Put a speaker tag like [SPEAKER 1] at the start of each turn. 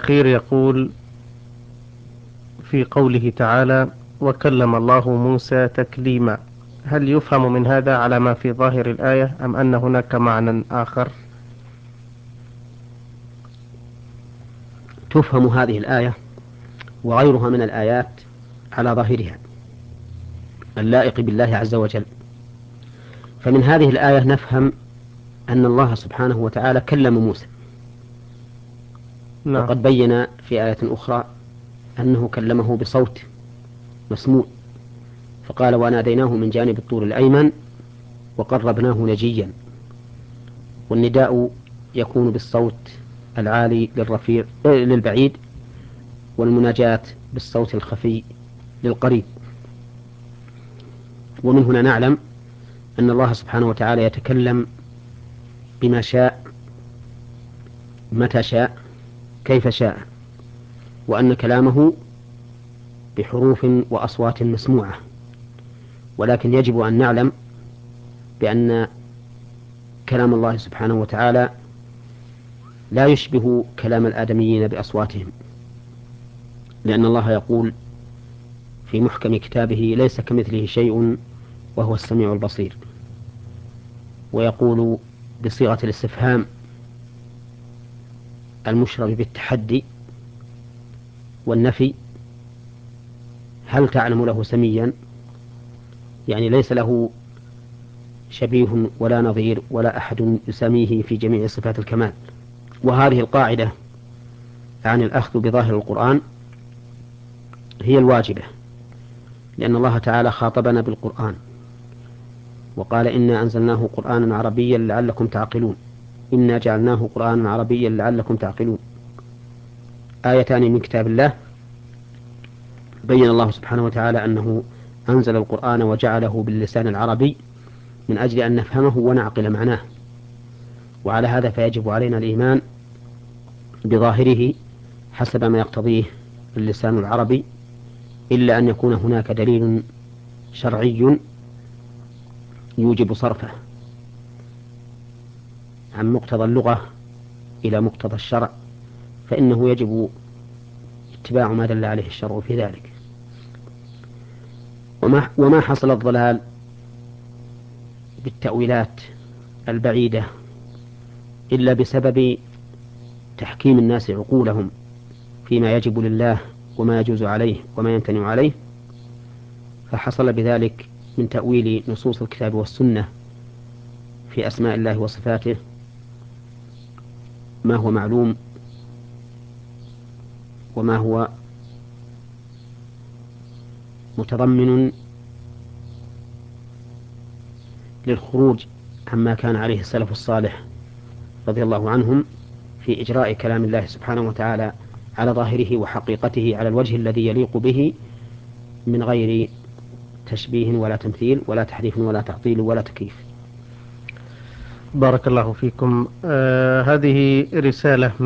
[SPEAKER 1] الأخير يقول في قوله تعالى: وكلم الله موسى تكليما، هل يفهم من هذا على ما في ظاهر الآية أم أن هناك معنى آخر؟
[SPEAKER 2] تفهم هذه الآية وغيرها من الآيات على ظاهرها اللائق بالله عز وجل. فمن هذه الآية نفهم أن الله سبحانه وتعالى كلم موسى،
[SPEAKER 1] نعم.
[SPEAKER 2] وقد بين في آية أخرى أنه كلمه بصوت مسموع، فقال: وناديناه من جانب الطور الأيمن وقربناه نجيا. والنداء يكون بالصوت العالي للرفيع للبعيد، والمناجاة بالصوت الخفي للقريب. ومن هنا نعلم أن الله سبحانه وتعالى يتكلم بما شاء متى شاء كيف شاء، وأن كلامه بحروف وأصوات مسموعة. ولكن يجب أن نعلم بأن كلام الله سبحانه وتعالى لا يشبه كلام الآدميين بأصواتهم، لأن الله يقول في محكم كتابه: ليس كمثله شيء وهو السميع البصير. ويقول بصيغة الاستفهام المشرب بالتحدي والنفي: هل تعلم له سميا؟ يعني ليس له شبيه ولا نظير ولا أحد يسميه في جميع صفات الكمال. وهذه القاعدة عن الأخذ بظاهر القرآن هي الواجبة، لأن الله تعالى خاطبنا بالقرآن وقال: إنا أنزلناه قرآنا عربيا لعلكم تعقلون. إنا جعلناه قرآنا عربيا لعلكم تعقلون، آيتان من كتاب الله بين الله سبحانه وتعالى أنه أنزل القرآن وجعله باللسان العربي من أجل أن نفهمه ونعقل معناه. وعلى هذا فيجب علينا الإيمان بظاهره حسب ما يقتضيه اللسان العربي، إلا أن يكون هناك دليل شرعي يوجب صرفه عن مقتضى اللغة إلى مقتضى الشرع، فإنه يجب اتباع ما دل عليه الشرع في ذلك. وما حصل الضلال بالتأويلات البعيدة إلا بسبب تحكيم الناس عقولهم فيما يجب لله وما يجوز عليه وما يمتنع عليه، فحصل بذلك من تأويل نصوص الكتاب والسنة في أسماء الله وصفاته ما هو معلوم وما هو متضمن للخروج عما كان عليه السلف الصالح رضي الله عنهم في إجراء كلام الله سبحانه وتعالى على ظاهره وحقيقته على الوجه الذي يليق به، من غير تشبيه ولا تمثيل ولا تحريف ولا تعطيل ولا تكييف.
[SPEAKER 1] بارك الله فيكم. هذه رسالة